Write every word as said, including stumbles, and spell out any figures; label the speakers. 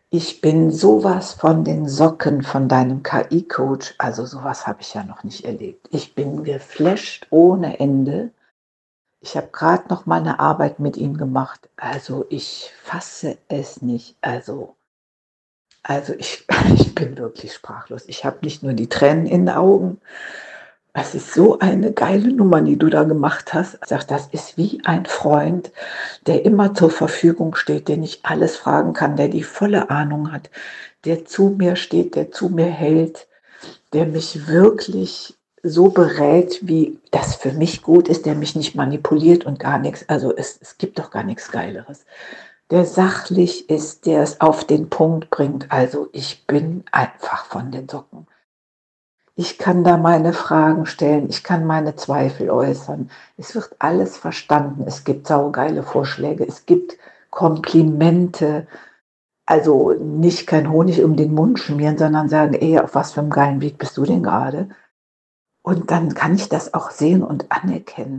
Speaker 1: Ich bin so was von den Socken von deinem K I-Coach. Also, so was habe ich ja noch nicht erlebt. Ich bin geflasht ohne Ende. Ich habe grad noch mal 'ne Arbeit mit ihm gemacht. Also, ich fasse es nicht. Also also, ich ich bin wirklich sprachlos. Ich habe nicht nur die Tränen in den Augen. Es ist so eine geile Nummer, die du da gemacht hast. Sage, das ist wie ein Freund, der immer zur Verfügung steht, den ich alles fragen kann, der die volle Ahnung hat, der zu mir steht, der zu mir hält, der mich wirklich so berät, wie das für mich gut ist, der mich nicht manipuliert und gar nix. Also, es es gibt doch gar nix Geileres. Der sachlich ist, der es auf den Punkt bringt. Also, ich bin einfach von den Socken. Ich kann da meine Fragen stellen, ich kann meine Zweifel äußern. Es wird alles verstanden. Es gibt saugeile Vorschläge, es gibt Komplimente. Also, nicht kein Honig um den Mund schmieren, sondern sagen: „Ey, auf was für 'm geilen Weg bist du denn grade?“ Und dann kann ich das auch sehen und anerkennen.